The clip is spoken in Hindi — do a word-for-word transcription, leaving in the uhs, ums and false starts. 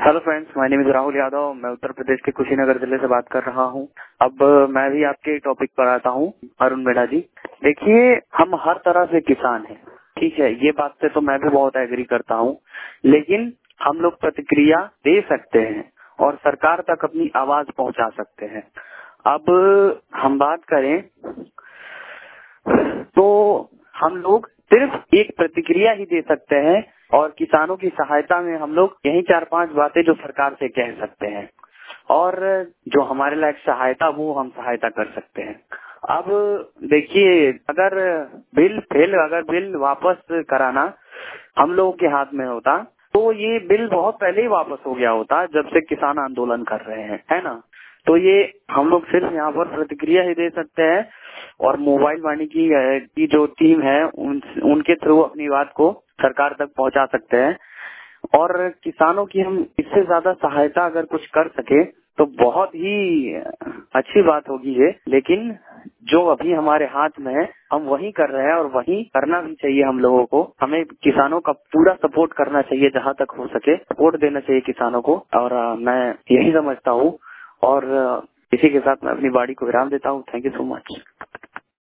Hello friends, my name is Rahul Yadav. मैं उत्तर प्रदेश के कुशीनगर जिले से बात कर रहा हूं। अब मैं भी आपके टॉपिक पर आता हूं। अरुण मेढ़ा जी, देखिए, हम हर तरह से किसान हैं, ठीक है, ये बात से तो मैं भी बहुत एग्री करता हूं, लेकिन हम लोग प्रतिक्रिया दे सकते हैं और सरकार तक अपनी आवाज पहुंचा सकते हैं। अब हम बात करें तो हम लोग सिर्फ एक प्रतिक्रिया ही दे सकते हैं और किसानों की सहायता में हम लोग यही चार पांच बातें जो सरकार से कह सकते हैं और जो हमारे लायक सहायता वो हम सहायता कर सकते हैं। अब देखिए, अगर बिल फेल अगर बिल वापस कराना हम लोगों के हाथ में होता तो ये बिल बहुत पहले ही वापस हो गया होता, जब से किसान आंदोलन कर रहे हैं, है ना। तो ये हम लोग सिर्फ यहाँ पर प्रतिक्रिया ही दे सकते हैं और मोबाइल वाणी की, की जो टीम है उन, उनके थ्रू अपनी बात को सरकार तक पहुंचा सकते हैं और किसानों की हम इससे ज्यादा सहायता अगर कुछ कर सके तो बहुत ही अच्छी बात होगी ये। लेकिन जो अभी हमारे हाथ में है हम वही कर रहे हैं और वही करना भी चाहिए। हम लोगों को हमें किसानों का पूरा सपोर्ट करना चाहिए, जहाँ तक हो सके सपोर्ट देना चाहिए किसानों को, और आ, मैं यही समझता हूँ। और आ, इसी के साथ मैं अपनी बाड़ी को विराम देता हूँ। Thank you so much.